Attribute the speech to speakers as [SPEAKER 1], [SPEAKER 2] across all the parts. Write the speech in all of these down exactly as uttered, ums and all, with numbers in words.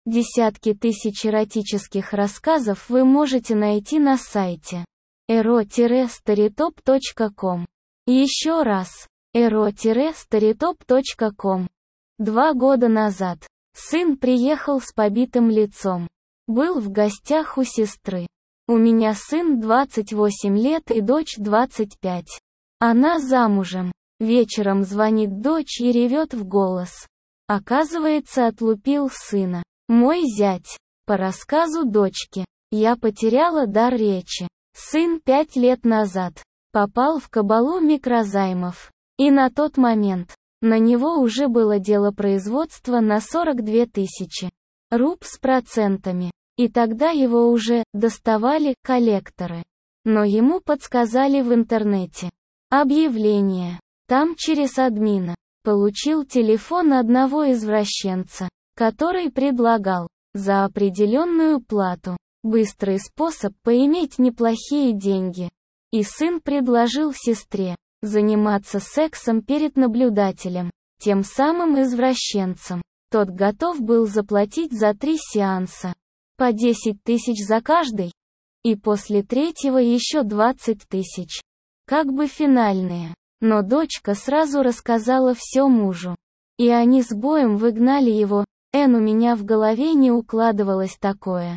[SPEAKER 1] Десятки тысяч эротических рассказов вы можете найти на сайте эро старитоп точка ком. Еще раз, эро старитоп точка ком. Два года назад сын приехал с побитым лицом. Был в гостях у сестры. У меня сын двадцать восемь лет и дочь двадцать пять. Она замужем. Вечером звонит дочь и ревет в голос. Оказывается, отлупил сына. Мой зять. По рассказу дочки, я потеряла дар речи. Сын пять лет назад попал в кабалу микрозаймов. И на тот момент на него уже было дело производства на сорок две тысячи руб с процентами. И тогда его уже доставали коллекторы. Но ему подсказали в интернете. Объявление. Там через админа. Получил телефон одного извращенца, который предлагал, за определенную плату, быстрый способ поиметь неплохие деньги. И сын предложил сестре заниматься сексом перед наблюдателем, тем самым извращенцем. Тот готов был заплатить за три сеанса по десять тысяч за каждый, и после третьего еще двадцать тысяч. Как бы финальные. Но дочка сразу рассказала все мужу. И они с боем выгнали его. Эн, у меня в голове не укладывалось такое.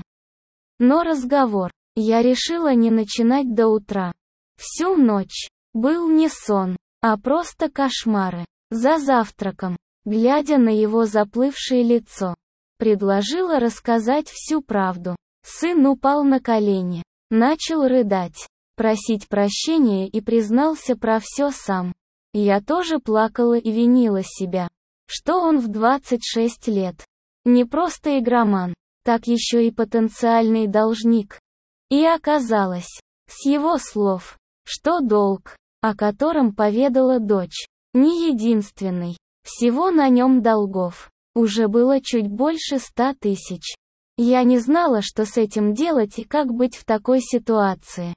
[SPEAKER 1] Но разговор я решила не начинать до утра. Всю ночь был не сон, а просто кошмары. За завтраком, глядя на его заплывшее лицо, предложила рассказать всю правду. Сын упал на колени, начал рыдать, просить прощения и признался про все сам. Я тоже плакала и винила себя, что он в двадцать шесть лет не просто игроман, так еще и потенциальный должник. И оказалось, с его слов, что долг, о котором поведала дочь, не единственный. Всего на нем долгов уже было чуть больше ста тысяч. Я не знала, что с этим делать и как быть в такой ситуации.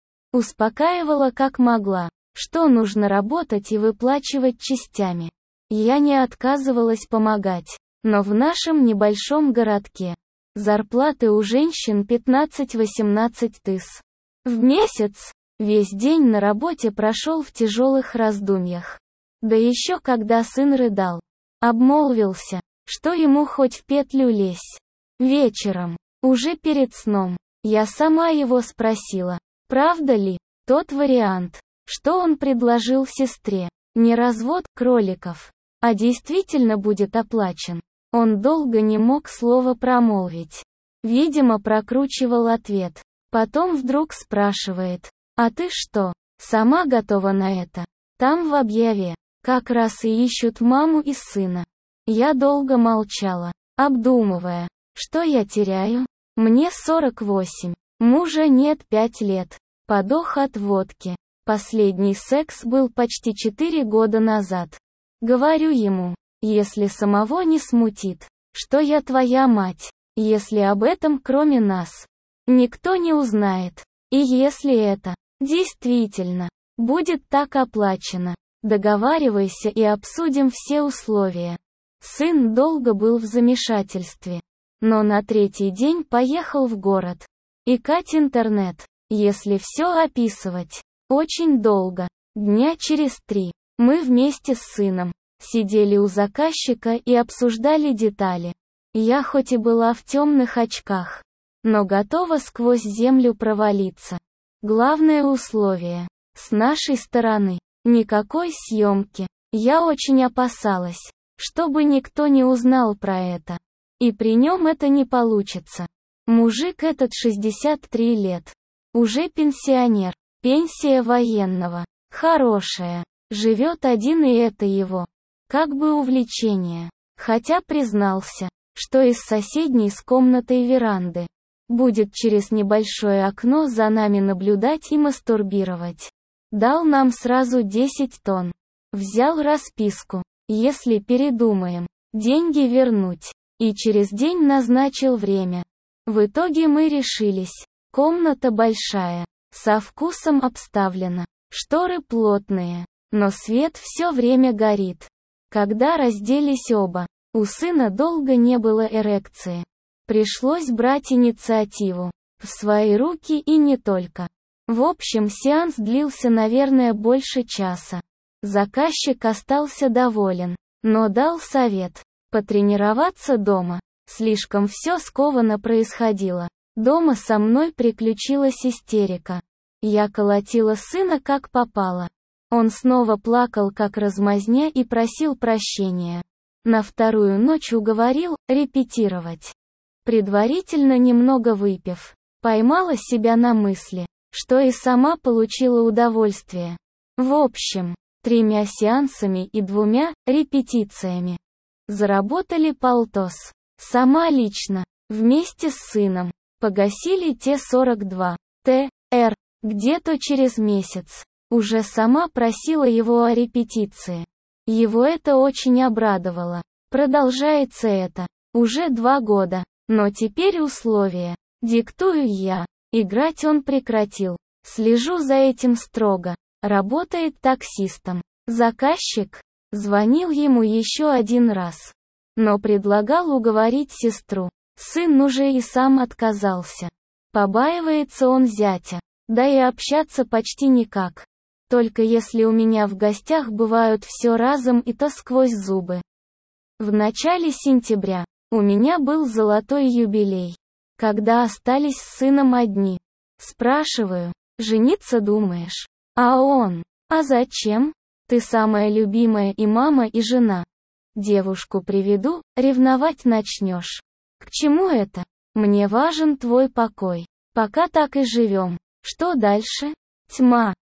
[SPEAKER 1] Успокаивала как могла, что нужно работать и выплачивать частями. Я не отказывалась помогать, но в нашем небольшом городке зарплаты у женщин пятнадцать-восемнадцать тысяч в месяц. Весь день на работе прошел в тяжелых раздумьях. Да еще когда сын рыдал, обмолвился, что ему хоть в петлю лезь. Вечером, уже перед сном, я сама его спросила, правда ли тот вариант, что он предложил сестре, не развод кроликов, а действительно будет оплачен. Он долго не мог слова промолвить. Видимо, прокручивал ответ. Потом вдруг спрашивает, а ты что, сама готова на это? Там в объяве как раз и ищут маму и сына. Я долго молчала, обдумывая, что я теряю. Мне сорок восемь, мужа нет пять лет, подох от водки. Последний секс был почти четыре года назад. Говорю ему, если самого не смутит, что я твоя мать, если об этом кроме нас никто не узнает, и если это действительно будет так оплачено, договаривайся и обсудим все условия. Сын долго был в замешательстве, но на третий день поехал в город. Икать интернет, если все описывать, очень долго. Дня через три, мы вместе с сыном сидели у заказчика и обсуждали детали. Я хоть и была в темных очках, но готова сквозь землю провалиться. Главное условие, с нашей стороны, никакой съемки. Я очень опасалась, чтобы никто не узнал про это. И при нем это не получится. Мужик этот шестьдесят три лет. Уже пенсионер. Пенсия военного. Хорошая. Живет один, и это его как бы увлечение. Хотя признался, что из соседней с комнатой веранды будет через небольшое окно за нами наблюдать и мастурбировать. Дал нам сразу десять тонн. Взял расписку, если передумаем, деньги вернуть. И через день назначил время. В итоге мы решились. Комната большая, со вкусом обставлена, шторы плотные, но свет все время горит. Когда разделись оба, у сына долго не было эрекции. Пришлось брать инициативу в свои руки и не только. В общем, сеанс длился, наверное, больше часа. Заказчик остался доволен, но дал совет потренироваться дома. Слишком все скованно происходило. Дома со мной приключилась истерика. Я колотила сына как попало. Он снова плакал как размазня и просил прощения. На вторую ночь уговорил репетировать. Предварительно немного выпив, поймала себя на мысли, что и сама получила удовольствие. В общем, тремя сеансами и двумя репетициями заработали полтос. Сама лично, вместе с сыном, погасили те сорок два тэ эр где-то через месяц. Уже сама просила его о репетиции. Его это очень обрадовало. Продолжается это уже два года, но теперь условия диктую я. Играть он прекратил. Слежу за этим строго. Работает таксистом. Заказчик звонил ему еще один раз, но предлагал уговорить сестру. Сын уже и сам отказался. Побаивается он зятя, да и общаться почти никак. Только если у меня в гостях бывают все разом и то сквозь зубы. В начале сентября у меня был золотой юбилей, когда остались с сыном одни. Спрашиваю, жениться думаешь? А он, а зачем? Ты самая любимая и мама, и жена. Девушку приведу, ревновать начнешь. К чему это? Мне важен твой покой. Пока так и живем. Что дальше? Тьма.